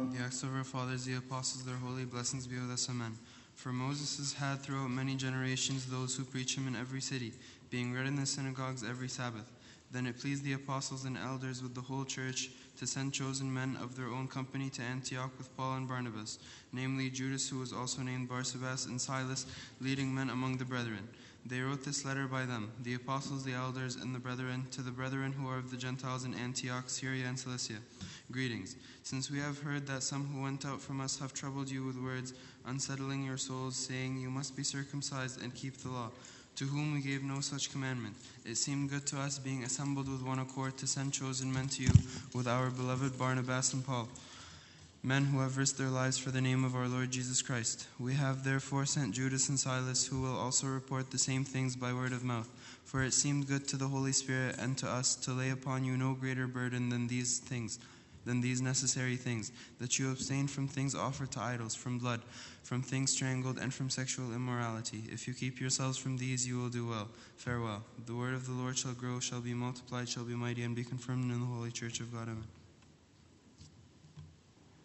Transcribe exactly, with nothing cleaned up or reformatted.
The acts of our fathers, the apostles, their holy blessings be with us. Amen. For Moses has had throughout many generations those who preach him in every city, being read in the synagogues every Sabbath. Then it pleased the apostles and elders with the whole church to send chosen men of their own company to Antioch with Paul and Barnabas, namely Judas, who was also named Barsabas, and Silas, leading men among the brethren. They wrote this letter by them, the apostles, the elders, and the brethren, to the brethren who are of the Gentiles in Antioch, Syria, and Cilicia. Greetings. Since we have heard that some who went out from us have troubled you with words, unsettling your souls, saying, you must be circumcised and keep the law, to whom we gave no such commandment, it seemed good to us, being assembled with one accord, to send chosen men to you with our beloved Barnabas and Paul, men who have risked their lives for the name of our Lord Jesus Christ. We have therefore sent Judas and Silas, who will also report the same things by word of mouth. For it seemed good to the Holy Spirit and to us to lay upon you no greater burden than these things, than these necessary things, that you abstain from things offered to idols, from blood, from things strangled, and from sexual immorality. If you keep yourselves from these, you will do well. Farewell. The word of the Lord shall grow, shall be multiplied, shall be mighty, and be confirmed in the holy church of God. Amen.